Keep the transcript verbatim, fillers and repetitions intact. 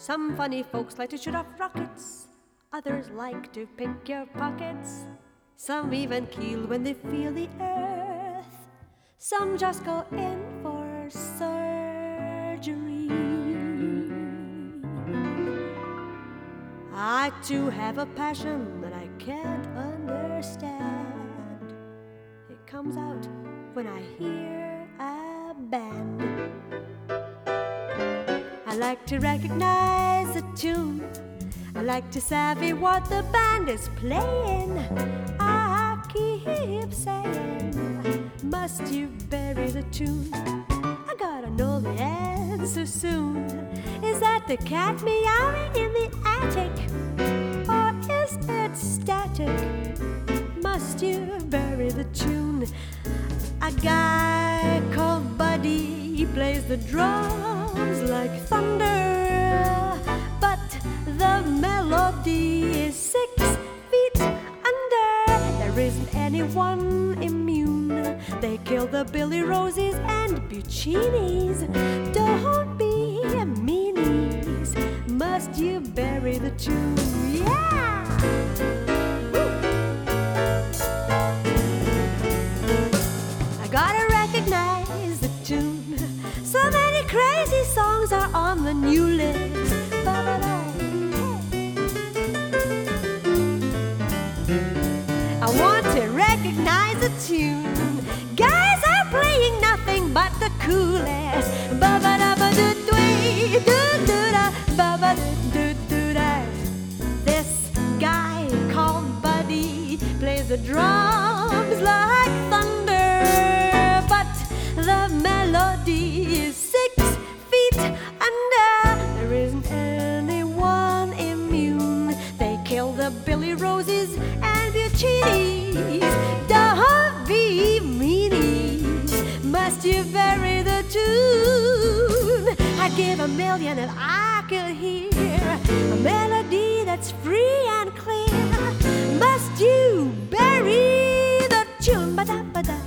Some funny folks like to shoot off rockets, others like to pick your pockets. Some even keel when they feel the earth. Some just go in for surgery. I too have a passion that I can't understand. It comes out when I hear a band. I like to recognize the tune. I like to savvy what the band is playing. I keep saying, must you bury the tune? I gotta know the answer soon. Is that the cat meowing in the attic? Or is it static? Must you bury the tune? A guy called Buddy, he plays the drums like thunder, but the melody is six feet under. There isn't anyone immune. They kill the Billy Roses and Puccinis. Don't be meanies. Must you bury the tune? Yeah! I gotta recognize the tune. So many crazy songs are on the new list. I want to recognize the tune. Guys are playing nothing but the coolest. This guy called Buddy plays the drums like thunder, but the melody is six feet under. There isn't anyone immune. They kill the Billy Roses and Puccinis. Don't be meanies. Must you bury the tune? I'd give a million if I could hear a melody that's free and clear. Must you bury the tune? Ba-da-ba-da.